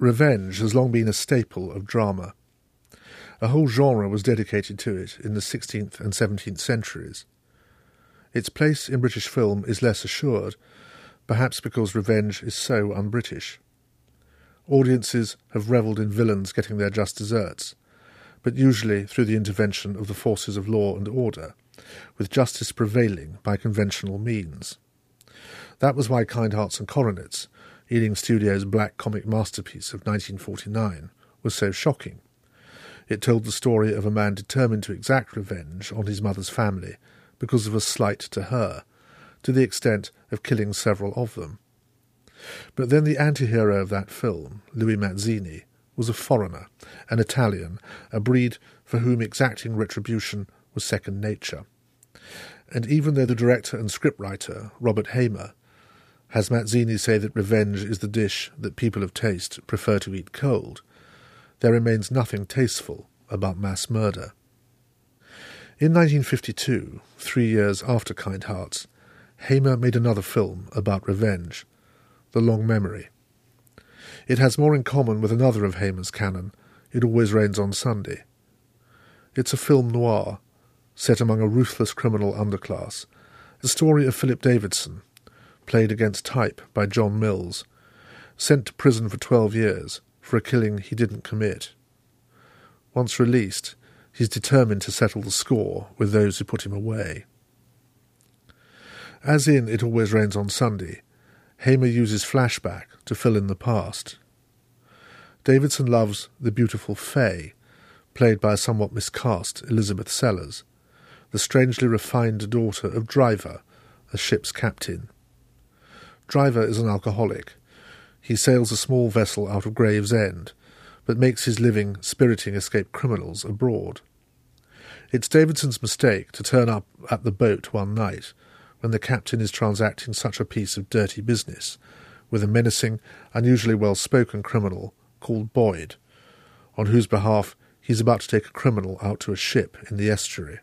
Revenge has long been a staple of drama. A whole genre was dedicated to it in the 16th and 17th centuries. Its place in British film is less assured, perhaps because revenge is so un-British. Audiences have revelled in villains getting their just desserts, but usually through the intervention of the forces of law and order, with justice prevailing by conventional means. That was why Kind Hearts and Coronets, Ealing Studios' black comic masterpiece of 1949, was so shocking. It told the story of a man determined to exact revenge on his mother's family because of a slight to her, to the extent of killing several of them. But then the anti-hero of that film, Louis Mazzini, was a foreigner, an Italian, a breed for whom exacting retribution was second nature. And even though the director and scriptwriter, Robert Hamer, has Mazzini say that revenge is the dish that people of taste prefer to eat cold, there remains nothing tasteful about mass murder. In 1952, 3 years after Kind Hearts, Hamer made another film about revenge, The Long Memory. It has more in common with another of Hamer's canon, It Always Rains on Sunday. It's a film noir, set among a ruthless criminal underclass, the story of Philip Davidson, played against type by John Mills, sent to prison for 12 years for a killing he didn't commit. Once released, he's determined to settle the score with those who put him away. As in It Always Rains on Sunday, Hamer uses flashback to fill in the past. Davidson loves the beautiful Fay, played by a somewhat miscast Elizabeth Sellers, the strangely refined daughter of Driver, a ship's captain. Driver is an alcoholic. He sails a small vessel out of Gravesend, but makes his living spiriting escaped criminals abroad. It's Davidson's mistake to turn up at the boat one night when the captain is transacting such a piece of dirty business with a menacing, unusually well-spoken criminal called Boyd, on whose behalf he's about to take a criminal out to a ship in the estuary.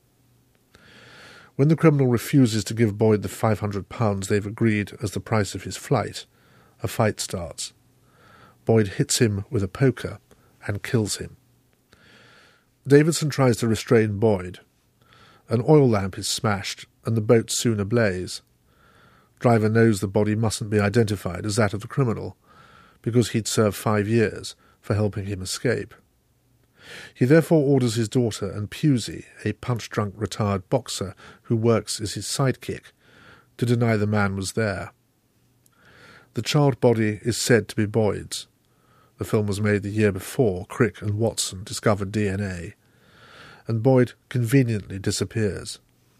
When the criminal refuses to give Boyd the £500 they've agreed as the price of his flight, a fight starts. Boyd hits him with a poker and kills him. Davidson tries to restrain Boyd. An oil lamp is smashed and the boat's soon ablaze. Driver knows the body mustn't be identified as that of the criminal, because he'd served 5 years for helping him escape. He therefore orders his daughter and Pusey, a punch-drunk retired boxer who works as his sidekick, to deny the man was there. The child body is said to be Boyd's. The film was made the year before Crick and Watson discovered DNA, and Boyd conveniently disappears.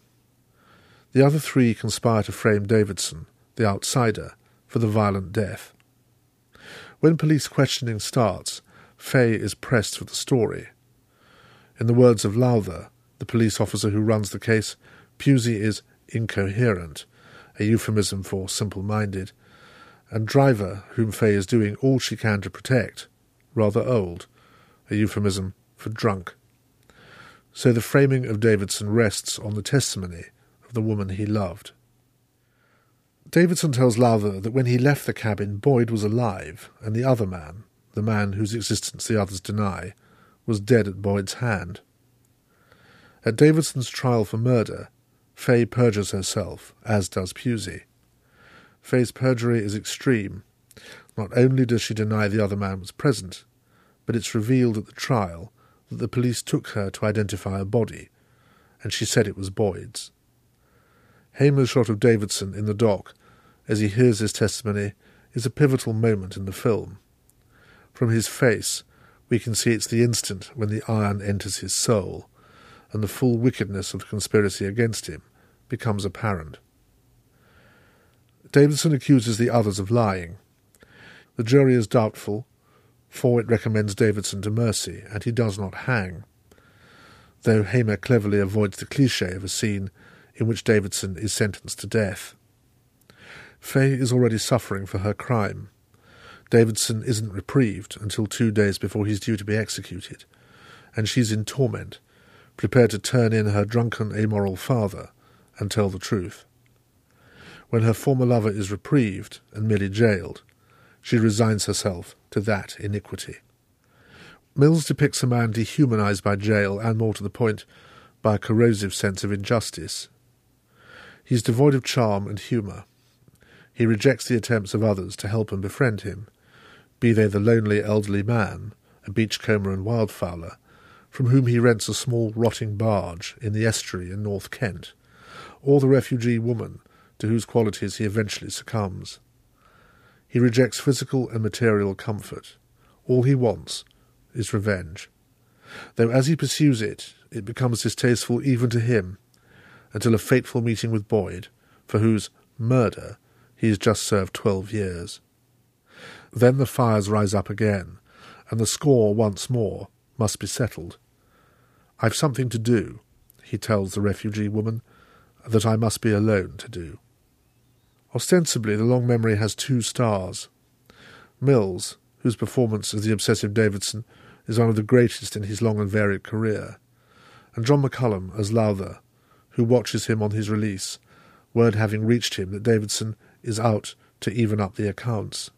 The other 3 conspire to frame Davidson, the outsider, for the violent death. When police questioning starts, Fay is pressed for the story. In the words of Lowther, the police officer who runs the case, Pusey is incoherent, a euphemism for simple-minded, and Driver, whom Fay is doing all she can to protect, rather old, a euphemism for drunk. So the framing of Davidson rests on the testimony of the woman he loved. Davidson tells Lowther that when he left the cabin, Boyd was alive, and the other man, the man whose existence the others deny, was dead at Boyd's hand. At Davidson's trial for murder, Fay perjures herself, as does Pusey. Fay's perjury is extreme. Not only does she deny the other man was present, but it's revealed at the trial that the police took her to identify a body, and she said it was Boyd's. Hamer's shot of Davidson in the dock as he hears his testimony is a pivotal moment in the film. From his face, we can see it's the instant when the iron enters his soul, and the full wickedness of the conspiracy against him becomes apparent. Davidson accuses the others of lying. The jury is doubtful, for it recommends Davidson to mercy, and he does not hang, though Hamer cleverly avoids the cliché of a scene in which Davidson is sentenced to death. Fay is already suffering for her crime. Davidson isn't reprieved until 2 days before he's due to be executed, and she's in torment, prepared to turn in her drunken, amoral father and tell the truth. When her former lover is reprieved and merely jailed, she resigns herself to that iniquity. Mills depicts a man dehumanised by jail and, more to the point, by a corrosive sense of injustice. He is devoid of charm and humour. He rejects the attempts of others to help and befriend him, be they the lonely elderly man, a beachcomber and wildfowler, from whom he rents a small rotting barge in the estuary in North Kent, or the refugee woman to whose qualities he eventually succumbs. He rejects physical and material comfort. All he wants is revenge, though as he pursues it, it becomes distasteful even to him, until a fateful meeting with Boyd, for whose murder he has just served 12 years. Then the fires rise up again, and the score once more must be settled. "I've something to do," he tells the refugee woman, "that I must be alone to do." Ostensibly, The Long Memory has 2 stars. Mills, whose performance as the obsessive Davidson is one of the greatest in his long and varied career, and John McCullum as Lowther, who watches him on his release, word having reached him that Davidson is out to even up the accounts.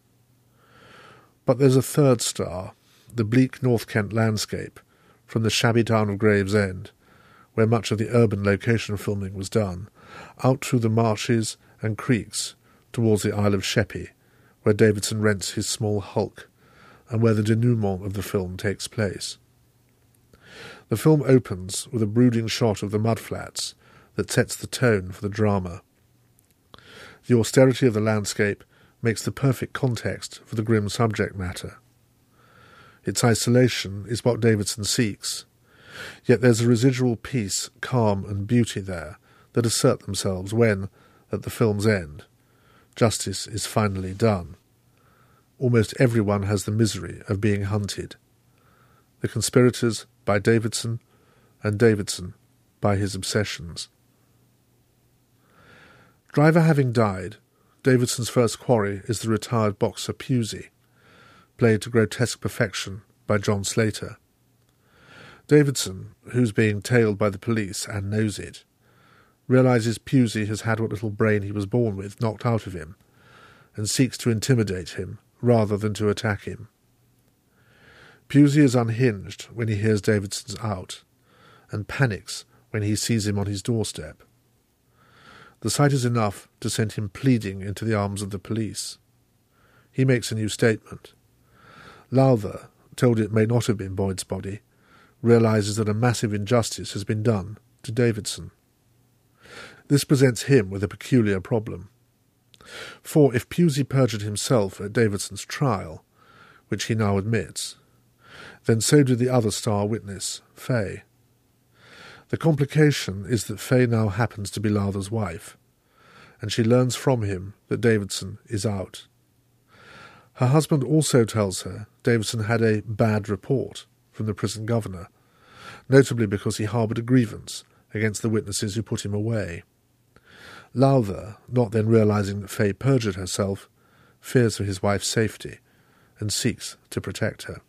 But there's a 3rd star, the bleak North Kent landscape, from the shabby town of Gravesend, where much of the urban location filming was done, out through the marshes and creeks towards the Isle of Sheppey, where Davidson rents his small hulk, and where the denouement of the film takes place. The film opens with a brooding shot of the mudflats that sets the tone for the drama. The austerity of the landscape makes the perfect context for the grim subject matter. Its isolation is what Davidson seeks, yet there's a residual peace, calm and beauty there that assert themselves when, at the film's end, justice is finally done. Almost everyone has the misery of being hunted. The conspirators by Davidson, and Davidson by his obsessions. Driver having died, Davidson's first quarry is the retired boxer Pusey, played to grotesque perfection by John Slater. Davidson, who's being tailed by the police and knows it, realises Pusey has had what little brain he was born with knocked out of him, and seeks to intimidate him rather than to attack him. Pusey is unhinged when he hears Davidson's out, and panics when he sees him on his doorstep. The sight is enough to send him pleading into the arms of the police. He makes a new statement. Lowther, told it may not have been Boyd's body, realises that a massive injustice has been done to Davidson. This presents him with a peculiar problem. For if Pusey perjured himself at Davidson's trial, which he now admits, then so did the other star witness, Fay. The complication is that Fay now happens to be Lowther's wife, and she learns from him that Davidson is out. Her husband also tells her Davidson had a bad report from the prison governor, notably because he harboured a grievance against the witnesses who put him away. Lowther, not then realising that Fay perjured herself, fears for his wife's safety and seeks to protect her.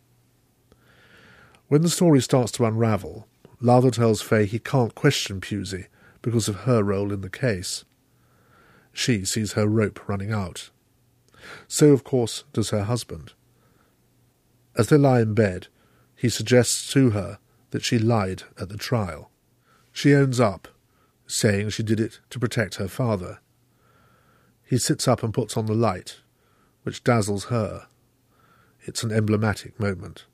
When the story starts to unravel, Lowther tells Fay he can't question Pusey because of her role in the case. She sees her rope running out. So, of course, does her husband. As they lie in bed, he suggests to her that she lied at the trial. She owns up, saying she did it to protect her father. He sits up and puts on the light, which dazzles her. It's an emblematic moment.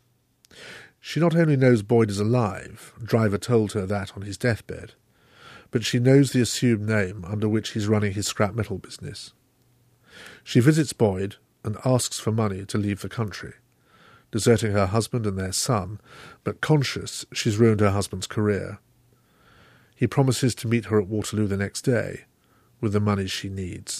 She not only knows Boyd is alive, Driver told her that on his deathbed, but she knows the assumed name under which he's running his scrap metal business. She visits Boyd and asks for money to leave the country, deserting her husband and their son, but conscious she's ruined her husband's career. He promises to meet her at Waterloo the next day, with the money she needs.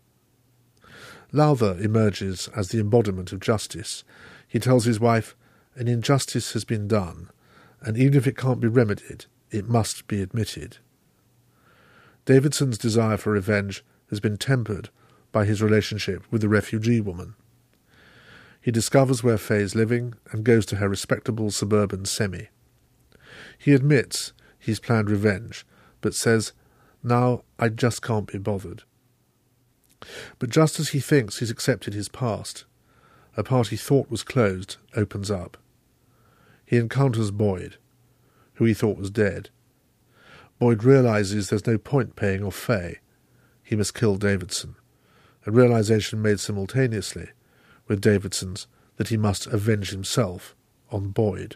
Lowther emerges as the embodiment of justice. He tells his wife, an injustice has been done, and even if it can't be remedied, it must be admitted. Davidson's desire for revenge has been tempered by his relationship with the refugee woman. He discovers where Fay is living and goes to her respectable suburban semi. He admits he's planned revenge, but says, now I just can't be bothered. But just as he thinks he's accepted his past, a part he thought was closed opens up. He encounters Boyd, who he thought was dead. Boyd realises there's no point paying off Faye. He must kill Davidson, a realisation made simultaneously with Davidson's that he must avenge himself on Boyd.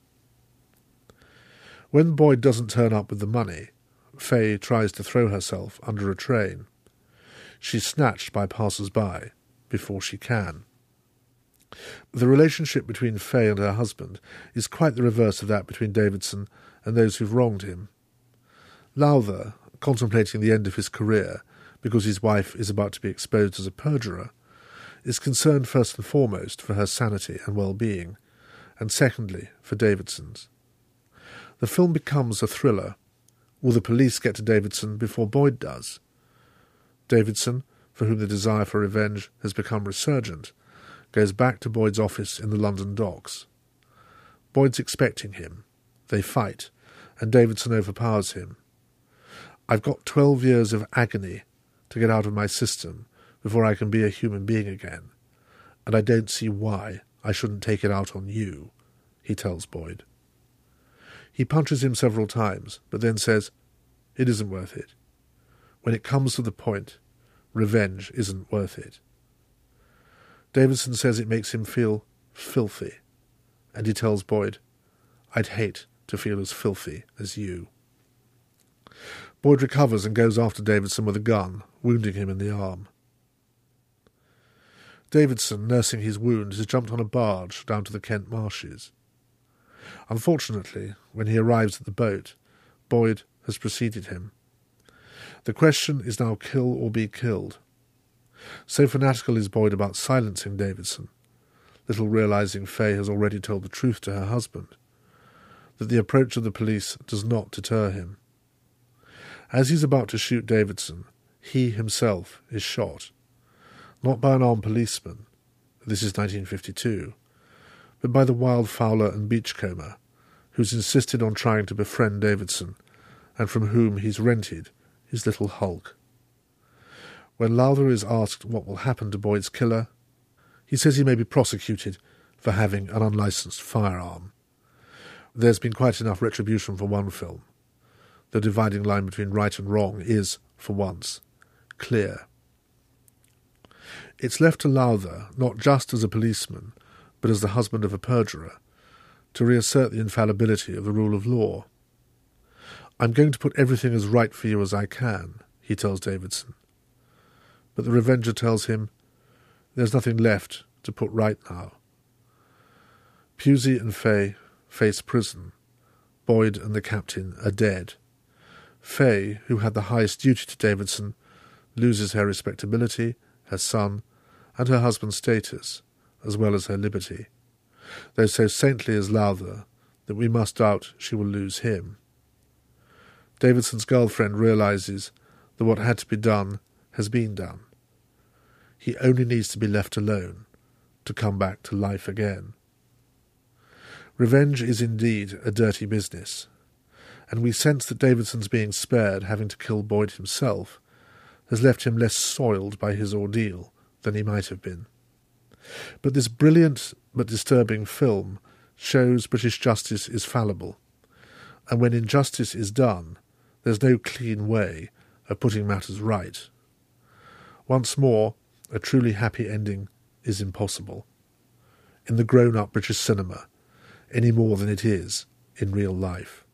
When Boyd doesn't turn up with the money, Faye tries to throw herself under a train. She's snatched by passers-by before she can. The relationship between Faye and her husband is quite the reverse of that between Davidson and those who've wronged him. Lowther, contemplating the end of his career because his wife is about to be exposed as a perjurer, is concerned first and foremost for her sanity and well-being, and secondly for Davidson's. The film becomes a thriller. Will the police get to Davidson before Boyd does? Davidson, for whom the desire for revenge has become resurgent, goes back to Boyd's office in the London docks. Boyd's expecting him. They fight, and Davidson overpowers him. "I've got 12 years of agony to get out of my system before I can be a human being again, and I don't see why I shouldn't take it out on you," he tells Boyd. He punches him several times, but then says, "It isn't worth it. When it comes to the point, revenge isn't worth it." Davidson says it makes him feel filthy, and he tells Boyd, "I'd hate to feel as filthy as you." Boyd recovers and goes after Davidson with a gun, wounding him in the arm. Davidson, nursing his wound, has jumped on a barge down to the Kent marshes. Unfortunately, when he arrives at the boat, Boyd has preceded him. The question is now kill or be killed. So fanatical is Boyd about silencing Davidson, little realising Faye has already told the truth to her husband, that the approach of the police does not deter him. As he's about to shoot Davidson, he himself is shot, not by an armed policeman, this is 1952, but by the wildfowler and beachcomber, who's insisted on trying to befriend Davidson, and from whom he's rented his little hulk. When Lowther is asked what will happen to Boyd's killer, he says he may be prosecuted for having an unlicensed firearm. There's been quite enough retribution for one film. The dividing line between right and wrong is, for once, clear. It's left to Lowther, not just as a policeman, but as the husband of a perjurer, to reassert the infallibility of the rule of law. "I'm going to put everything as right for you as I can," he tells Davidson. But the revenger tells him, "There's nothing left to put right now." Pusey and Faye face prison. Boyd and the captain are dead. Faye, who had the highest duty to Davidson, loses her respectability, her son, and her husband's status, as well as her liberty, though so saintly is Lowther that we must doubt she will lose him. Davidson's girlfriend realises that what had to be done has been done. He only needs to be left alone to come back to life again. Revenge is indeed a dirty business, and we sense that Davidson's being spared having to kill Boyd himself has left him less soiled by his ordeal than he might have been. But this brilliant but disturbing film shows British justice is fallible, and when injustice is done, there's no clean way of putting matters right. Once more, a truly happy ending is impossible, in the grown-up British cinema, any more than it is in real life.